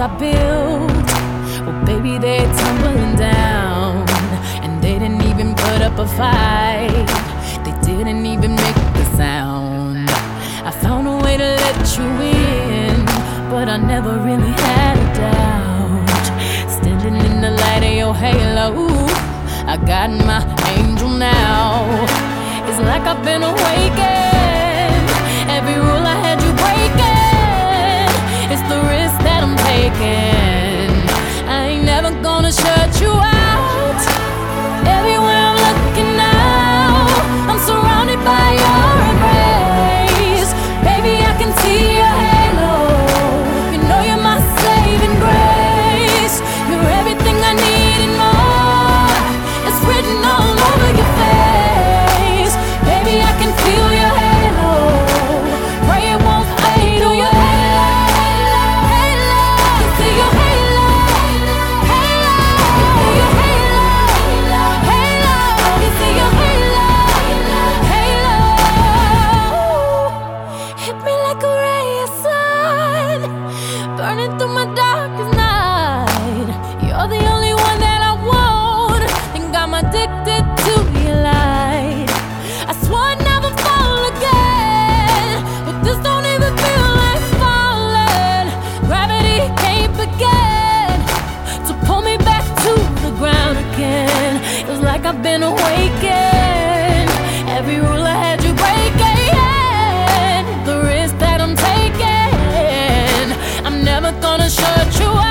I built, well, baby, they're tumbling down. And they didn't even put up a fight. They didn't even make the sound. I found a way to let you in, but I never really had a doubt. Standing in the light of your halo, I got my angel now. It's like I've been awakened. Every rule I had you breaking. It's the risk that I'm taking. I ain't never gonna shut you out. Everywhere I'm looking now, I'm surrounded by your embrace. Baby, I can see your halo. You know you're my saving grace. You're everything I need and more. It's written all over your face. Baby, I can feel your halo. Pray it won't fade. Oh, your halo, halo. I can see your halo, halo. Your halo, halo. I can see your halo, halo. Hit me like a ray of sun, burning through my darkest night. You're the only one that I want. Think I'm addicted to your light. I swore I'd never fall again, but this don't even feel like falling. Gravity can't begin to pull me back to the ground again. It's like I've been awakened. Every rule I had you breaking. The risk that I'm taking, I'm never gonna shut you out.